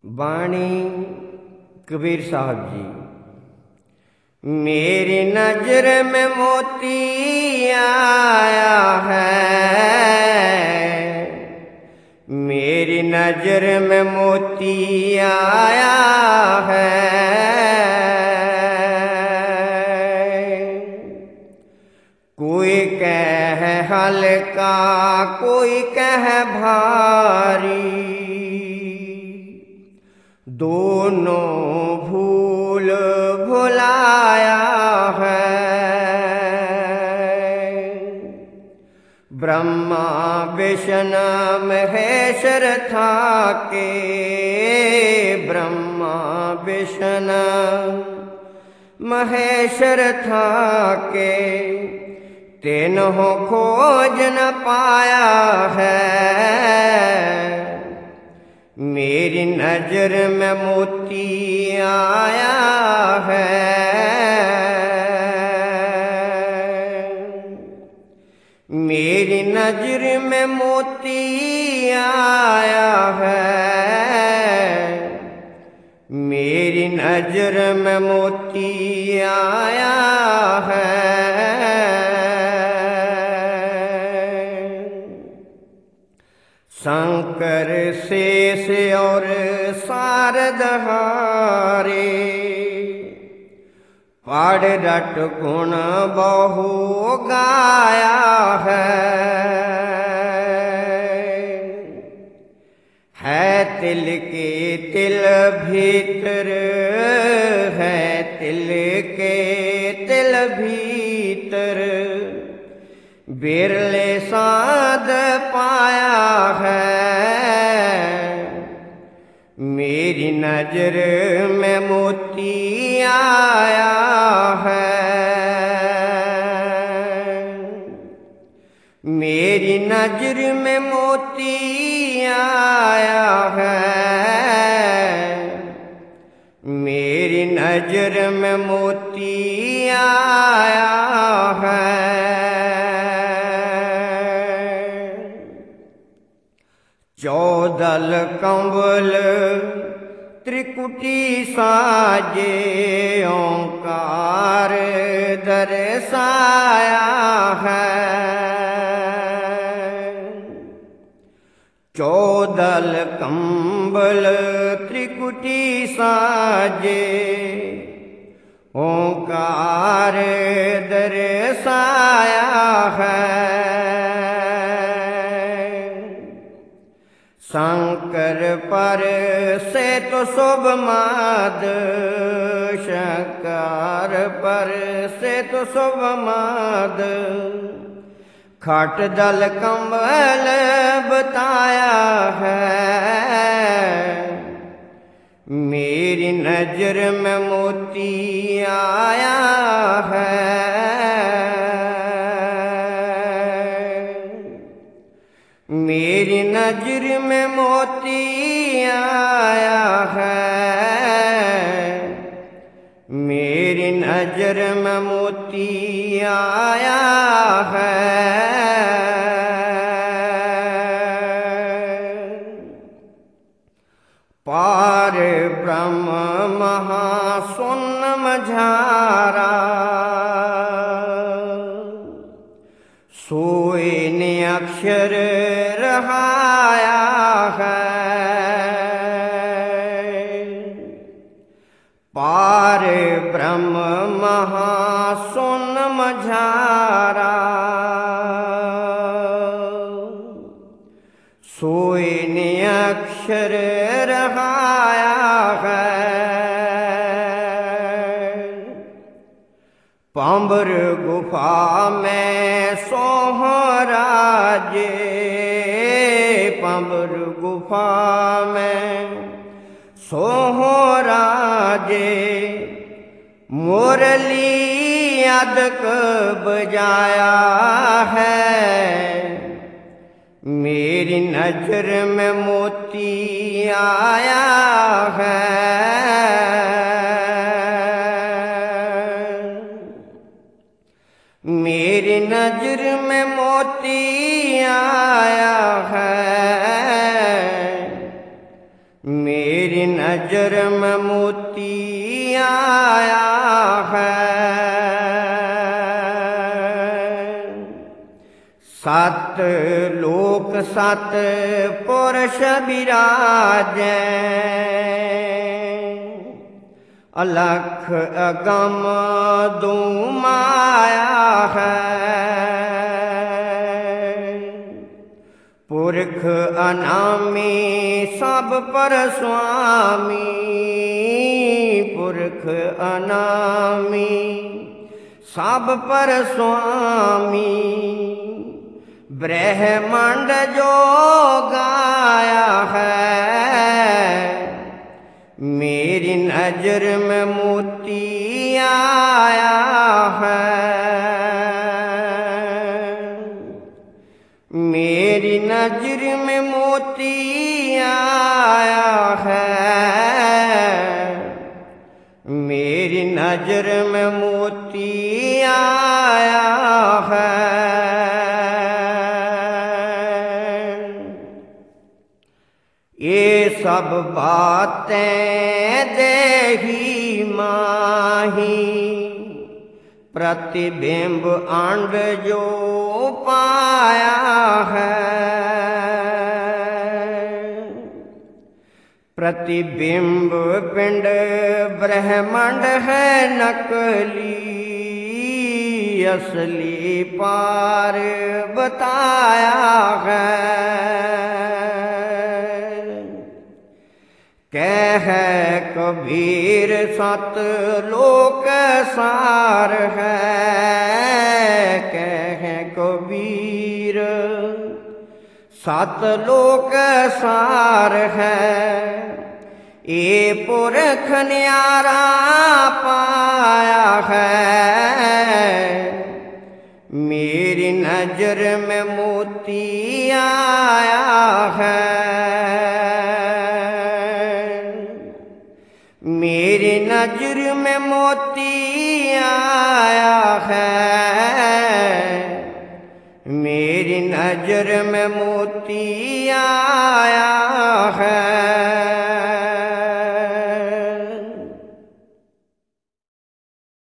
बाणी कबीर साहब जी। मेरी नजर में मोती आया है, मेरी नजर में मोती आया है। कोई कह हल्का कोई कह भारी, दोनों भूल भुलाया है। ब्रह्मा विष्णु महेश्वर था के, ब्रह्मा विष्णु महेश्वर था के, तीनों खोज न पाया है। मेरी नजर में मोती आया है, मेरी नजर में मोती आया है, मेरी नजर में मोती आया है। शंकर शेष और शारद हारे, पढ़ रट गुण बहु गाया है तिल के तिल भीतर, है तिल के तिल भीतर, बिरले साध पाया है। मेरी नजर में मोती आया है, मेरी नजर में मोती आया है, मेरी नजर में मोती आया है। चौदल कंबल त्रिकुटी साजे, ओंकार दर्शाया है। चौदल कंबल त्रिकुटी साजे, ओंकार दर्शाया है। शंकर पर से तो शुभ माद, शंकर पर से तो शुभ माद, खट दल कंबल बताया है। मेरी नजर में मोती आया है, मेरी नजर में मोती आया है, मेरी नजर में मोती आया है। पार ब्रह्म महाशून्य मझारा, सोए ने अक्षर रहाया है। पार ब्रह्म महाशून्य मझारा, सोए ने अक्षर रहाया है। पांबर गुफा में सोहराजे, पांबर गुफा में सोहराजे, मुरली अदक बजाया है। मेरी नजर में मोती आया है, मेरी नजर में मोती आया है, मेरी नजर में मोती आया है। सत लोक सत पुरुष विराजै, अलख अगम दो माया है। पुरख अनामी सब पर स्वामी, पुरख अनामी सब पर स्वामी। ब्रह्मांड जो गाया है, मेरी नजर में मोती आया है। मेरी नजर में मोती आया है। मेरी नजर में मोती आया है। ये सब बातें देही माही, प्रतिबिंब अंड जो पाया है। प्रतिबिंब पिंड ब्रह्मांड है नकली, असली पार बताया है। कह कबीर सत लोक सार है, कह कबीर सत लोक सार है। ये पुरख न्यारा पाया है, मेरी नजर में मोती आया है। मेरी नजर में मोती आया है। मेरी नजर में मोती आया है।